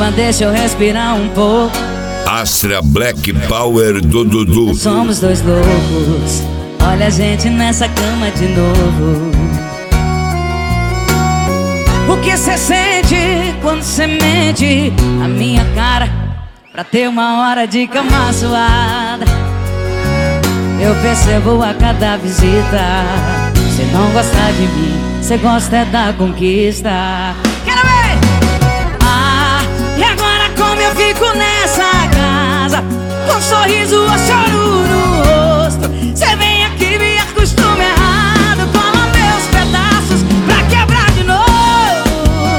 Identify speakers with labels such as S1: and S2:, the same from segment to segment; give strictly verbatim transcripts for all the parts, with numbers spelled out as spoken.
S1: Calma, deixa eu respirar um pouco.
S2: Astra Black Power do Dudu.
S1: Somos dois loucos, olha a gente nessa cama de novo. O que cê sente quando cê mente a minha cara pra ter uma hora de cama suada? Eu percebo a cada visita, cê não gosta de mim, cê gosta é da conquista. Quero ver! Ah, e agora como eu fico nessa casa, com um sorriso ou choro no rosto? Cê vem aqui, me acostuma errado, cola meus pedaços pra quebrar de novo.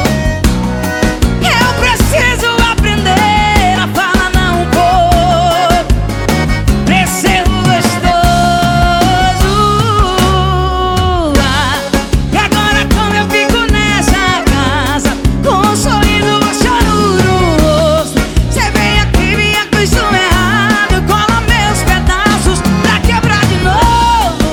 S1: Eu preciso aprender a falar não um pouco, pra ser gostoso. Ah, e agora como eu fico nessa casa, com um sorriso ou choro no rosto? Cê vem aqui, me acostuma errado, cola meus pedaços pra quebrar de novo.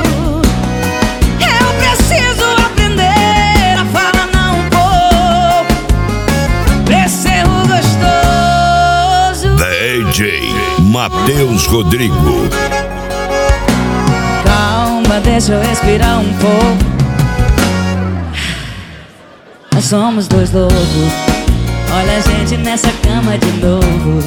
S1: Eu preciso aprender a falar não um pouco, pra ser gostoso.
S2: D J Matheus Rodrigo.
S1: Calma, deixa eu respirar um pouco. Nós somos dois loucos, olha a gente nessa cama de novo.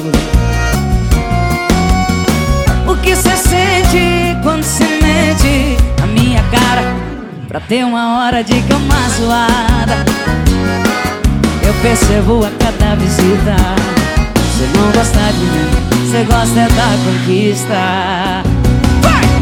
S1: O que cê sente quando cê mente a minha cara pra ter uma hora de cama suada? Eu percebo a cada visita, cê não gosta de mim, cê gosta é da conquista. Vai!